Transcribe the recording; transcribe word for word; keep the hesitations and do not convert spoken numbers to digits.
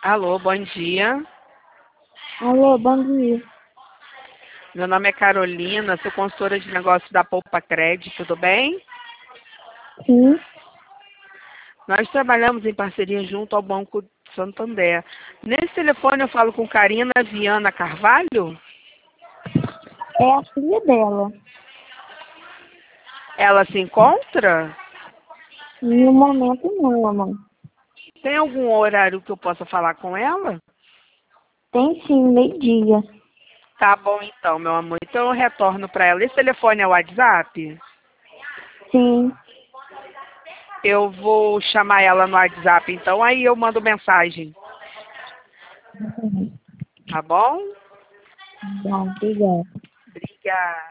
Alô, bom dia. Alô, bom dia. Meu nome é Carolina, sou consultora de negócios da Poupa Crédito, tudo bem? Sim, Nós trabalhamos em parceria junto ao Banco Santander. Nesse telefone eu falo com Karina Viana Carvalho? é a filha dela. Ela se encontra? No momento não, mamãe. Tem algum horário que eu possa falar com ela? Tem sim, meio-dia. Tá bom então, meu amor. Então eu retorno para ela. Esse telefone é o WhatsApp? Sim. Eu vou chamar ela no WhatsApp, então aí eu mando mensagem. Tá bom? Bom, obrigada. Obrigada.